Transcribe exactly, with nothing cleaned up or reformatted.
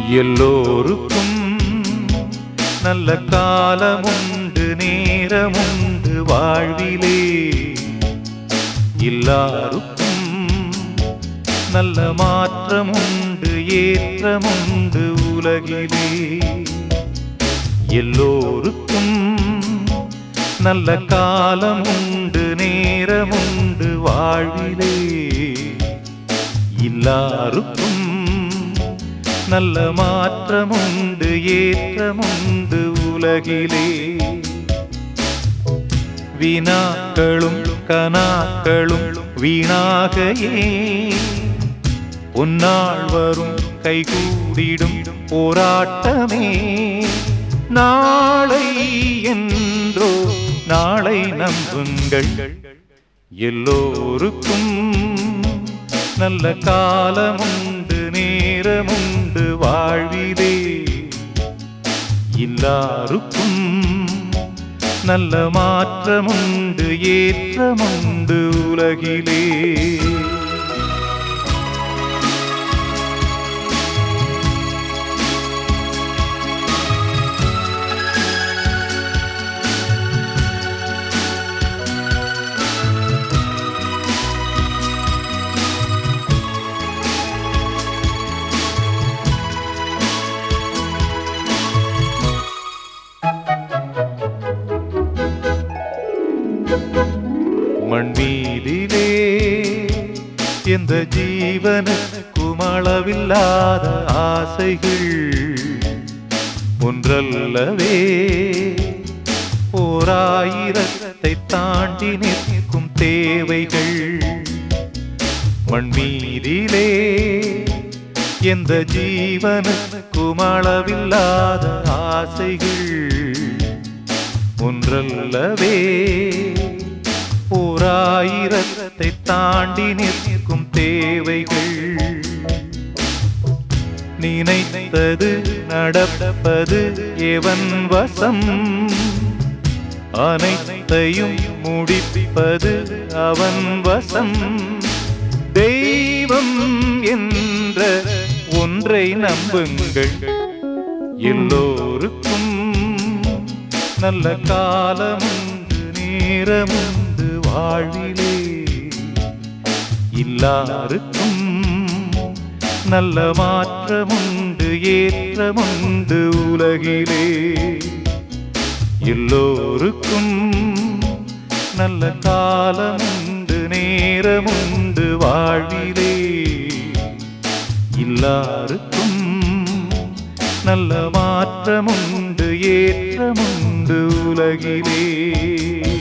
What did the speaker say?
எல்லோருக்கும் நல்ல காலமுண்டு, நேரமுண்டு வாழ்விலே. எல்லாருக்கும் நல்ல மாற்றமுண்டு, ஏற்றமுண்டு உலகிலே. எல்லோருக்கும் நல்ல காலமுண்டு, நேரமுண்டு வாழ்விலே. எல்லாருக்கும் நல்ல மாற்றமுண்டு, ஏற்றமுண்டு உலகிலே. வினாக்களும் கனாக்களும் வீணாகையே உன்னாள் வரும், கைகூடிடும் போராட்டமே. நாளை என்றோ நாளை நம்புங்கள். எல்லோருக்கும் நல்ல காலமுண்டு, நேரமுண்டு வாழ்விலே. எல்லாருக்கும் நல்ல மாற்றமுண்டு, ஏற்றமுண்டு உலகிலே. மண்மீதிலே எந்த ஜீவனுக்கும் அளவில்லாத ஆசைகள் ஒன்றல்லவே. ஓராயிரத்தை தாண்டி நிற்கும் தேவைகள். மண்மீதிலே எந்த ஜீவனுக்கும் அளவில்லாத ஆசைகள் ஒன்றல்லவே. ஓராயிரத்தை தாண்டி நிற்கும் தேவைகள். நினைத்தது நடப்பது எவன் வசம்? அனைத்தையும் முடிப்பது அவன் வசம். தெய்வம் என்ற ஒன்றை நம்புங்கள். எல்லோருக்கும் நல்ல காலமுண்டு, நேரமுண்டு வாழ்விலே. எல்லாருக்கும் நல்ல மாற்றமுண்டு, ஏற்றமுண்டு உலகிலே. எல்லோருக்கும் நல்ல காலமுண்டு, நேரமுண்டு வாழ்விலே. எல்லாருக்கும் நல்ல மாற்றமுண்டு, ஏற்றமுண்டு உலகிலே.